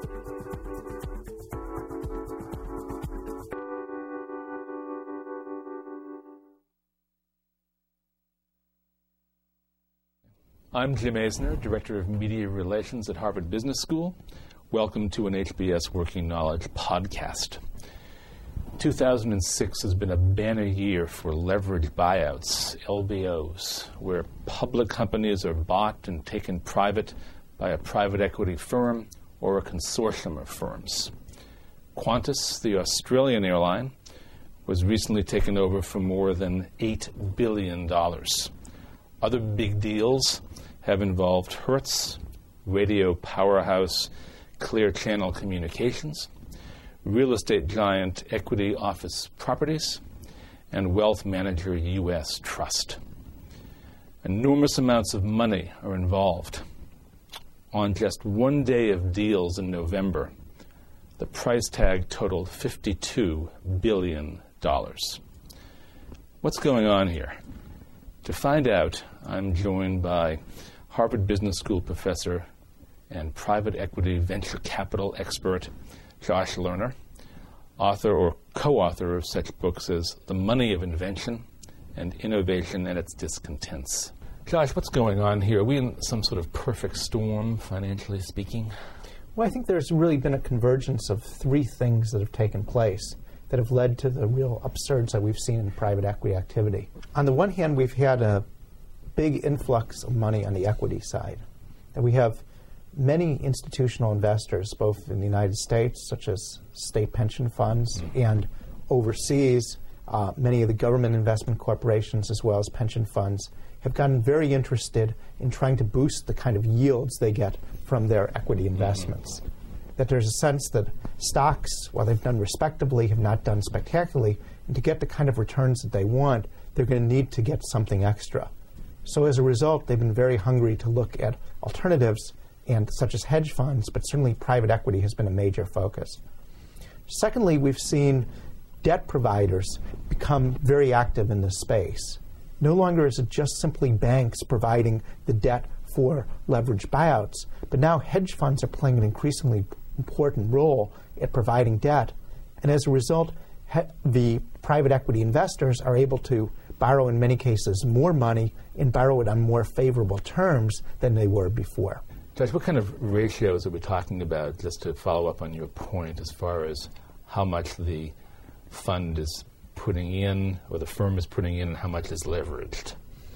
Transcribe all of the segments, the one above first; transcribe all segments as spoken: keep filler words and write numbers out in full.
I'm Jim Eisner, Director of Media Relations at Harvard Business School. Welcome to an H B S Working Knowledge podcast. two thousand six has been a banner year for leveraged buyouts, L B Os, where public companies are bought and taken private by a private equity firm or a consortium of firms. Qantas, the Australian airline, was recently taken over for more than eight billion dollars. Other big deals have involved Hertz, radio powerhouse Clear Channel Communications, real estate giant Equity Office Properties, and wealth manager U S Trust. Enormous amounts of money are involved. On just one day of deals in November, the price tag totaled fifty-two billion dollars. What's going on here? To find out, I'm joined by Harvard Business School professor and private equity venture capital expert Josh Lerner, author or co-author of such books as The Money of Invention and Innovation and Its Discontents. Josh, what's going on here? Are we in some sort of perfect storm, financially speaking? Well, I think there's really been a convergence of three things that have taken place that have led to the real upsurge that we've seen in private equity activity. On the one hand, we've had a big influx of money on the equity side. And we have many institutional investors, both in the United States, such as state pension funds, mm-hmm. and overseas, uh, many of the government investment corporations, as well as pension funds, have gotten very interested in trying to boost the kind of yields they get from their equity investments. Mm-hmm. That there's a sense that stocks, while they've done respectably, have not done spectacularly, and to get the kind of returns that they want, they're going to need to get something extra. So as a result, they've been very hungry to look at alternatives, and such as hedge funds, but certainly private equity has been a major focus. Secondly, we've seen debt providers become very active in this space. No longer is it just simply banks providing the debt for leveraged buyouts, but now hedge funds are playing an increasingly important role at providing debt. And as a result, he- the private equity investors are able to borrow, in many cases, more money and borrow it on more favorable terms than they were before. Josh, what kind of ratios are we talking about, just to follow up on your point, as far as how much the fund is putting in, or the firm is putting in, and how much is leveraged?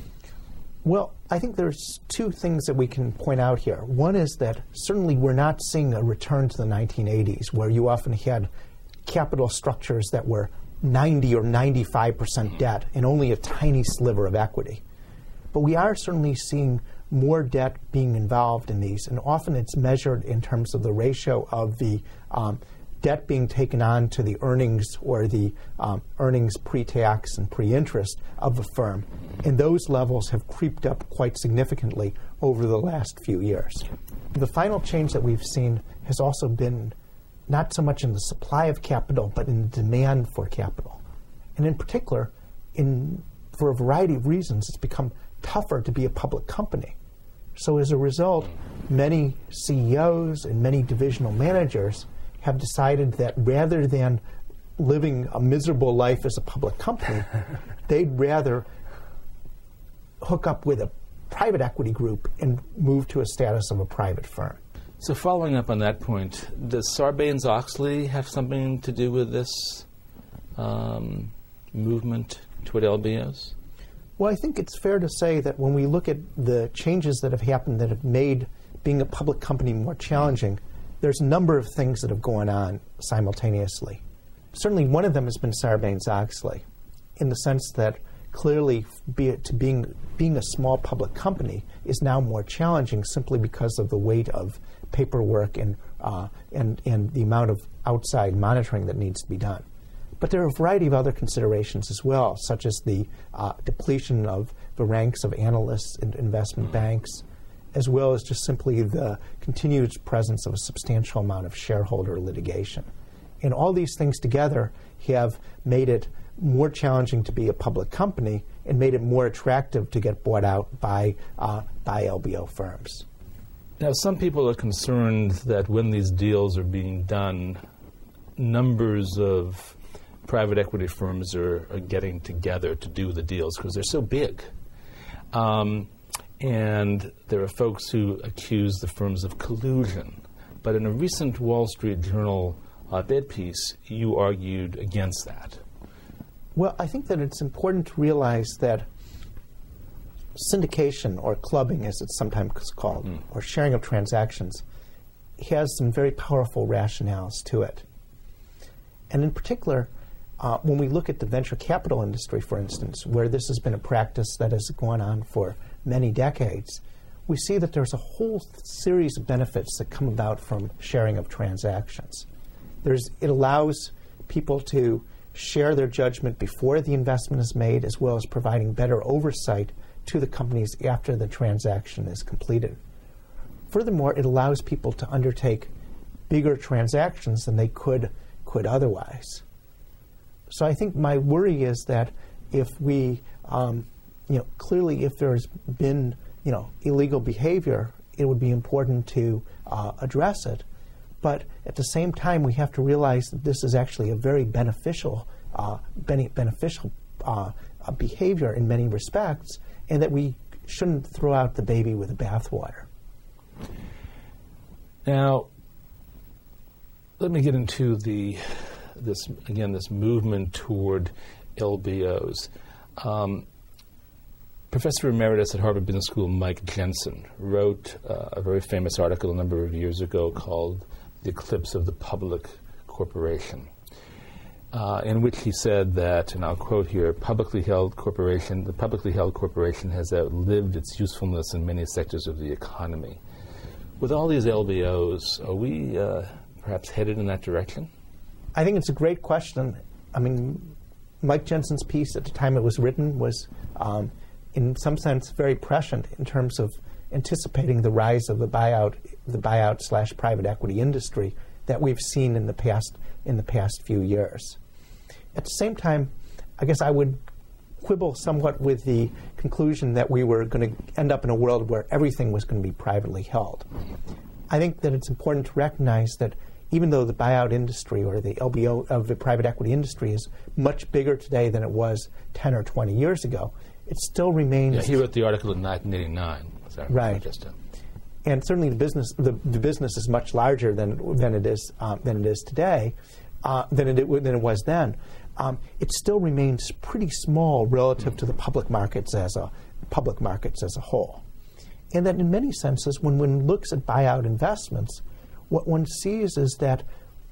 Well, I think there's two things that we can point out here. One is that certainly we're not seeing a return to the nineteen eighties, where you often had capital structures that were ninety or ninety-five percent debt and only a tiny sliver of equity. But we are certainly seeing more debt being involved in these, and often it's measured in terms of the ratio of the um, debt being taken on to the earnings, or the um, earnings pre-tax and pre-interest of the firm. And those levels have creeped up quite significantly over the last few years. The final change that we've seen has also been not so much in the supply of capital, but in the demand for capital. And in particular, in, for a variety of reasons, it's become tougher to be a public company. So as a result, many C E Os and many divisional managers have decided that rather than living a miserable life as a public company, they'd rather hook up with a private equity group and move to a status of a private firm. So following up on that point, does Sarbanes-Oxley have something to do with this um, movement toward L B Os? Well, I think it's fair to say that when we look at the changes that have happened that have made being a public company more challenging, there's a number of things that have gone on simultaneously. Certainly one of them has been Sarbanes-Oxley, in the sense that clearly be it to being, being a small public company is now more challenging simply because of the weight of paperwork and, uh, and, and the amount of outside monitoring that needs to be done. But there are a variety of other considerations as well, such as the uh, depletion of the ranks of analysts in investment banks, as well as just simply the continued presence of a substantial amount of shareholder litigation. And all these things together have made it more challenging to be a public company and made it more attractive to get bought out by, uh, by L B O firms. Now, some people are concerned that when these deals are being done, numbers of private equity firms are, are getting together to do the deals because they're so big. Um, and there are folks who accuse the firms of collusion. But in a recent Wall Street Journal op-ed piece, you argued against that. Well, I think that it's important to realize that syndication, or clubbing as it's sometimes called, mm. or sharing of transactions, has some very powerful rationales to it. And in particular, uh, when we look at the venture capital industry, for instance, where this has been a practice that has gone on for many decades, we see that there's a whole series of benefits that come about from sharing of transactions. There's, it allows people to share their judgment before the investment is made, as well as providing better oversight to the companies after the transaction is completed. Furthermore, it allows people to undertake bigger transactions than they could could otherwise. So I think my worry is that if we, um, you know, clearly if there's been, you know, illegal behavior, it would be important to uh, address it. But at the same time, we have to realize that this is actually a very beneficial, uh, bene- beneficial uh, uh, behavior in many respects, and that we shouldn't throw out the baby with the bathwater. Now, let me get into the this again this movement toward L B Os. Um, Professor Emeritus at Harvard Business School, Mike Jensen, wrote uh, a very famous article a number of years ago called "The Eclipse of the Public Corporation," uh, in which he said that, and I'll quote here, publicly held corporation, the publicly held corporation has outlived its usefulness in many sectors of the economy. With all these L B Os, are we uh, perhaps headed in that direction? I think it's a great question. I mean, Mike Jensen's piece at the time it was written was, um, in some sense, very prescient in terms of anticipating the rise of the buyout, the buyout slash private equity industry that we've seen in the past in the past few years. At the same time, I guess I would quibble somewhat with the conclusion that we were going to end up in a world where everything was going to be privately held. I think that it's important to recognize that even though the buyout industry or the L B O of the private equity industry is much bigger today than it was ten or twenty years ago, it still remains... Yeah, he wrote the article in nineteen eighty-nine. Right. And certainly the business the, the business is much larger than than it is um, than it is today, uh, than it than it was then. Um, it still remains pretty small relative to the public markets as a public markets as a whole. And that in many senses, when one looks at buyout investments, what one sees is that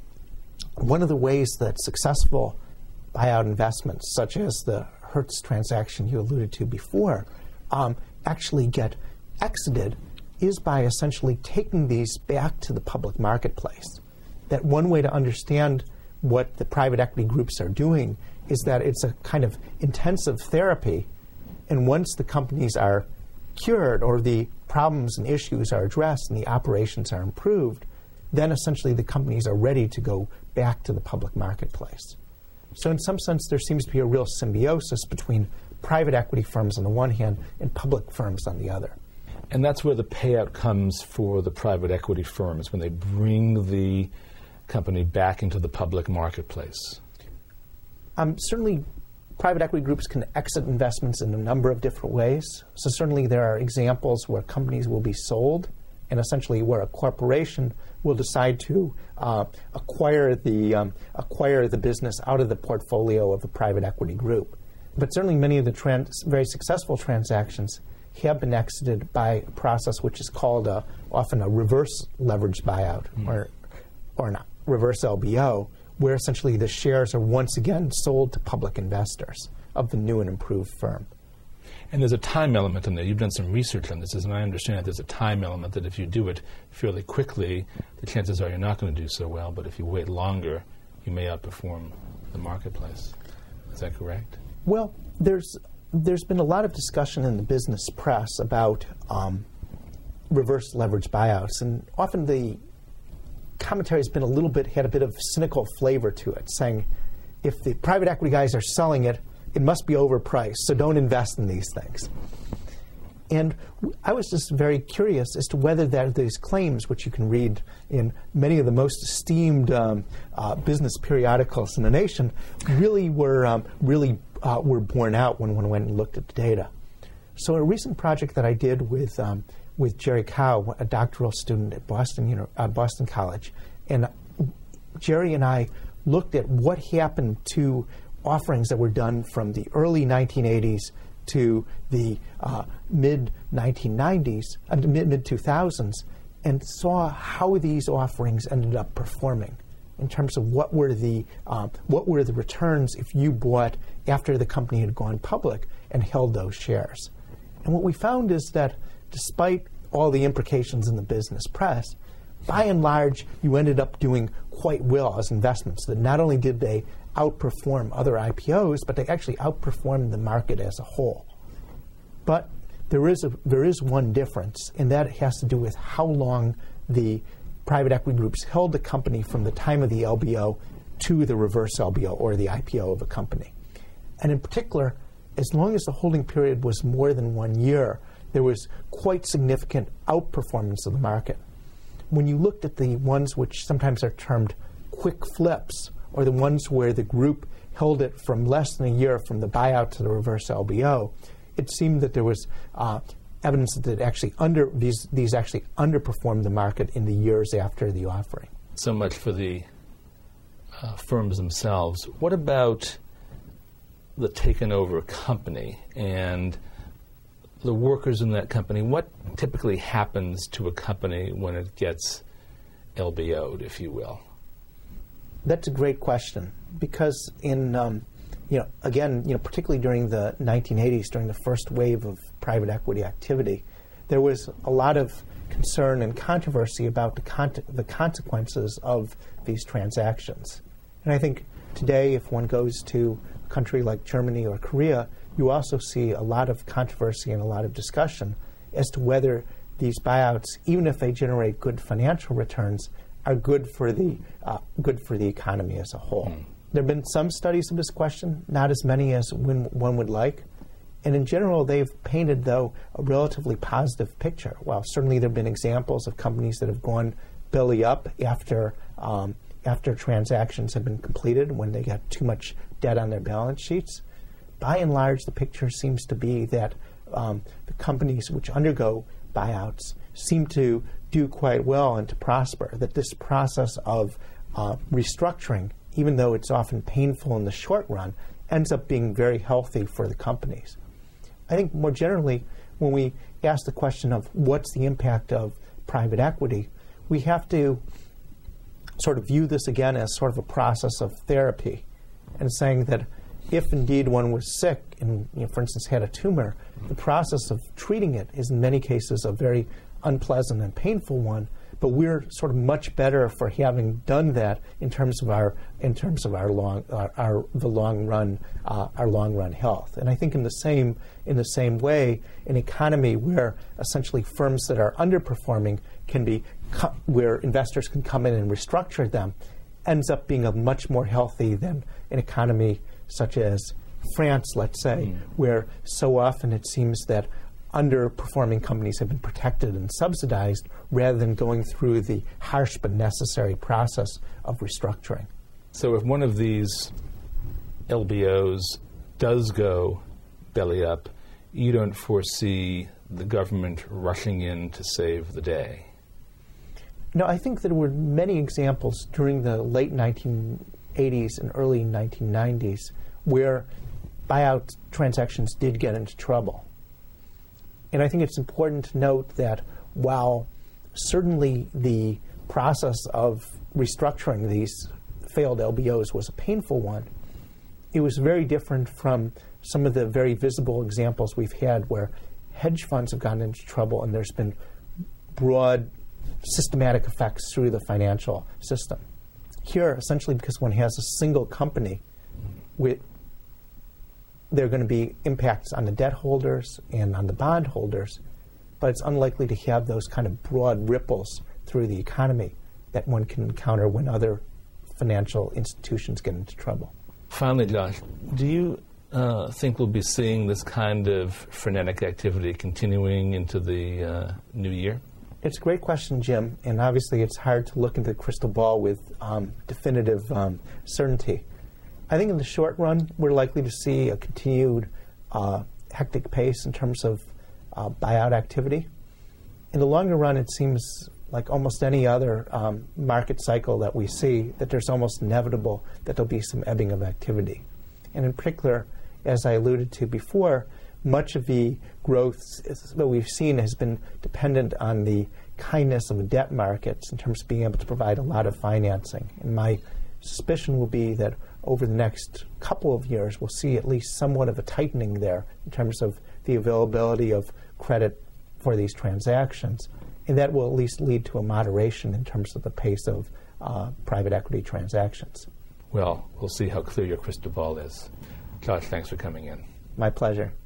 one of the ways that successful buyout investments, such as the Hertz transaction you alluded to before, um, actually get exited is by essentially taking these back to the public marketplace. That one way to understand what the private equity groups are doing is that it's a kind of intensive therapy, and once the companies are cured or the problems and issues are addressed and the operations are improved, then essentially the companies are ready to go back to the public marketplace. So in some sense, there seems to be a real symbiosis between private equity firms on the one hand and public firms on the other. And that's where the payout comes for the private equity firms, when they bring the company back into the public marketplace. Um, certainly, private equity groups can exit investments in a number of different ways. So certainly there are examples where companies will be sold, and essentially where a corporation will decide to uh, acquire the um, acquire the business out of the portfolio of a private equity group. But certainly many of the trans- very successful transactions have been exited by a process which is called a, often a reverse leveraged buyout, mm. or or not reverse L B O, where essentially the shares are once again sold to public investors of the new and improved firm. And there's a time element in there. You've done some research on this, and I understand that there's a time element that if you do it fairly quickly, the chances are you're not going to do so well, but if you wait longer, you may outperform the marketplace. Is that correct? Well, there's there's been a lot of discussion in the business press about um, reverse leverage buyouts, and often the commentary has been a little bit, had a bit of cynical flavor to it, saying if the private equity guys are selling it, it must be overpriced, so don't invest in these things. And I was just very curious as to whether that these claims, which you can read in many of the most esteemed um, uh, business periodicals in the nation, really were um, really uh, were borne out when one went and looked at the data. So a recent project that I did with um, with Jerry Cow, a doctoral student at Boston, you know, uh, Boston College, and Jerry and I looked at what happened to offerings that were done from the early nineteen eighties to the uh, mid nineteen nineties, uh, mid mid two thousands, and saw how these offerings ended up performing in terms of what were the uh, what were the returns if you bought after the company had gone public and held those shares. And what we found is that despite all the implications in the business press, by and large, you ended up doing quite well as investments. That not only did they outperform other I P Os, but they actually outperformed the market as a whole. But there is a, there is one difference, and that has to do with how long the private equity groups held the company from the time of the L B O to the reverse L B O or the I P O of a company. And in particular, as long as the holding period was more than one year, there was quite significant outperformance of the market. When you looked at the ones which sometimes are termed quick flips, or the ones where the group held it from less than a year from the buyout to the reverse L B O, it seemed that there was uh, evidence that actually under these these actually underperformed the market in the years after the offering. So much for the uh, firms themselves. What about the taken over company and the workers in that company? What typically happens to a company when it gets L B O'd, if you will? That's a great question, because in, um, you know, again, you know, particularly during the nineteen eighties, during the first wave of private equity activity, there was a lot of concern and controversy about the, con- the consequences of these transactions. And I think today, if one goes to a country like Germany or Korea, you also see a lot of controversy and a lot of discussion as to whether these buyouts, even if they generate good financial returns, are good for the uh, good for the economy as a whole. Mm. There have been some studies of this question, not as many as when one would like. And in general, they've painted, though, a relatively positive picture. While certainly there have been examples of companies that have gone belly up after um, after transactions have been completed, when they got too much debt on their balance sheets. By and large, the picture seems to be that um, the companies which undergo buyouts seem to do quite well and to prosper, that this process of uh, restructuring, even though it's often painful in the short run, ends up being very healthy for the companies. I think more generally, when we ask the question of what's the impact of private equity, we have to sort of view this again as sort of a process of therapy, and saying that if indeed one was sick and, you know, for instance, had a tumor, the process of treating it is in many cases a very unpleasant and painful one, but we're sort of much better for having done that in terms of our in terms of our long our, our the long run uh, our long run health. And I think in the same in the same way, an economy where essentially firms that are underperforming can be co- where investors can come in and restructure them, ends up being a much more healthy than an economy such as France, let's say, mm. where so often it seems that underperforming companies have been protected and subsidized rather than going through the harsh but necessary process of restructuring. So if one of these L B Os does go belly up, you don't foresee the government rushing in to save the day? No, I think there were many examples during the late nineteen eighties and early nineteen nineties where buyout transactions did get into trouble. And I think it's important to note that while certainly the process of restructuring these failed L B Os was a painful one, it was very different from some of the very visible examples we've had where hedge funds have gotten into trouble and there's been broad systematic effects through the financial system. Here, essentially because one has a single company, with there are going to be impacts on the debt holders and on the bond holders, but it's unlikely to have those kind of broad ripples through the economy that one can encounter when other financial institutions get into trouble. Finally, Josh, do you uh, think we'll be seeing this kind of frenetic activity continuing into the uh, new year? It's a great question, Jim, and obviously it's hard to look into the crystal ball with um, definitive um, certainty. I think in the short run, we're likely to see a continued uh, hectic pace in terms of uh, buyout activity. In the longer run, it seems like almost any other um, market cycle that we see, that there's almost inevitable that there'll be some ebbing of activity. And in particular, as I alluded to before, much of the growth that we've seen has been dependent on the kindness of the debt markets in terms of being able to provide a lot of financing. And my suspicion will be that over the next couple of years, we'll see at least somewhat of a tightening there in terms of the availability of credit for these transactions. And that will at least lead to a moderation in terms of the pace of uh, private equity transactions. Well, we'll see how clear your crystal ball is. Josh, thanks for coming in. My pleasure.